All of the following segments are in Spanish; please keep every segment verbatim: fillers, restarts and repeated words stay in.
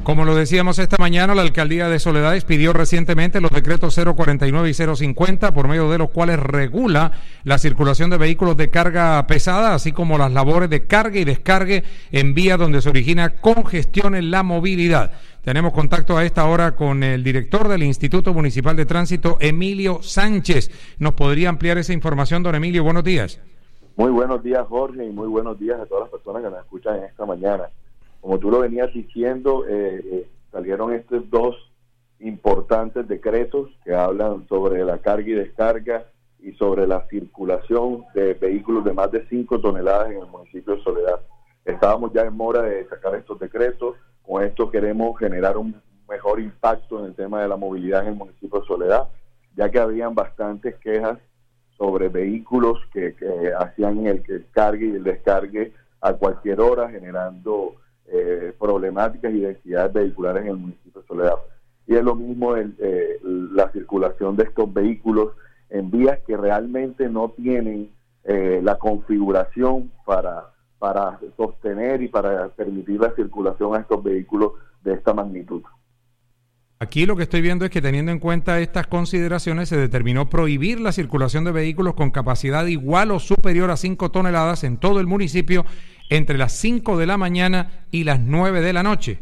Como lo decíamos esta mañana, la Alcaldía de Soledad expidió recientemente los decretos cero cuarenta y nueve y cero cincuenta, por medio de los cuales regula la circulación de vehículos de carga pesada, así como las labores de carga y descargue en vías donde se origina congestión en la movilidad. Tenemos contacto a esta hora con el director del Instituto Municipal de Tránsito, Emilio Sánchez. ¿Nos podría ampliar esa información, don Emilio? Buenos días. Muy buenos días, Jorge, y muy buenos días a todas las personas que nos escuchan en esta mañana. Como tú lo venías diciendo, eh, eh, salieron estos dos importantes decretos que hablan sobre la carga y descarga y sobre la circulación de vehículos de más de cinco toneladas en el municipio de Soledad. Estábamos ya en mora de sacar estos decretos. Con esto queremos generar un mejor impacto en el tema de la movilidad en el municipio de Soledad, ya que habían bastantes quejas sobre vehículos que, que hacían el, el cargue y el descargue a cualquier hora, generando eh, problemáticas y densidades vehiculares en el municipio de Soledad. Y es lo mismo el, eh, la circulación de estos vehículos en vías que realmente no tienen eh, la configuración para, para sostener y para permitir la circulación a estos vehículos de esta magnitud. Aquí lo que estoy viendo es que, teniendo en cuenta estas consideraciones, se determinó prohibir la circulación de vehículos con capacidad igual o superior a cinco toneladas en todo el municipio entre las cinco de la mañana y las nueve de la noche.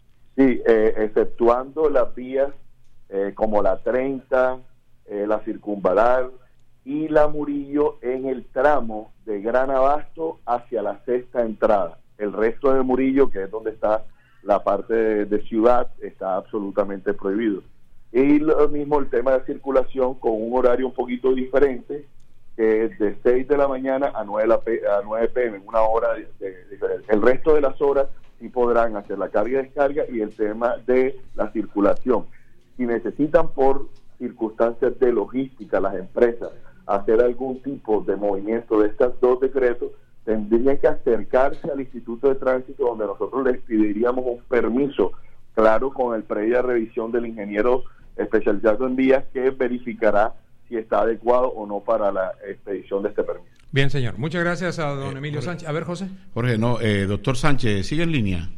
Sí, eh, exceptuando las vías eh, como la treinta, eh, la Circunvalar y la Murillo en el tramo de Gran Abasto hacia la sexta entrada. El resto de Murillo, que es donde está la parte de, de ciudad, está absolutamente prohibido. Y lo mismo el tema de circulación con un horario un poquito diferente, que es de seis de la mañana a nueve pe eme, una hora de, de diferencia. El resto de las horas sí podrán hacer la carga y descarga y el tema de la circulación. Si necesitan por circunstancias de logística las empresas hacer algún tipo de movimiento de estos dos decretos, tendrían que acercarse al Instituto de Tránsito, donde nosotros les pediríamos un permiso, claro, con el previa revisión del ingeniero especializado en vías, que verificará si está adecuado o no para la expedición de este permiso. Bien, señor. Muchas gracias a don eh, Emilio Jorge, Sánchez. A ver, José. Jorge, no, eh, doctor Sánchez, ¿sigue en línea?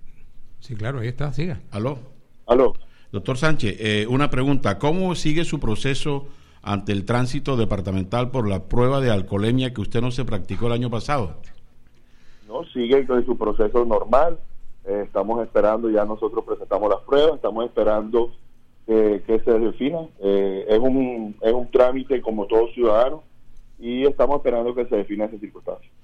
Sí, claro, ahí está, siga. ¿Aló? ¿Aló? Doctor Sánchez, eh, una pregunta. ¿Cómo sigue su proceso ante el tránsito departamental por la prueba de alcoholemia que usted no se practicó el año pasado? No, sigue con su proceso normal. Eh, estamos esperando, ya nosotros presentamos las pruebas, estamos esperando eh, que se defina. Eh, es un es un trámite como todo ciudadano y estamos esperando que se defina esa circunstancia.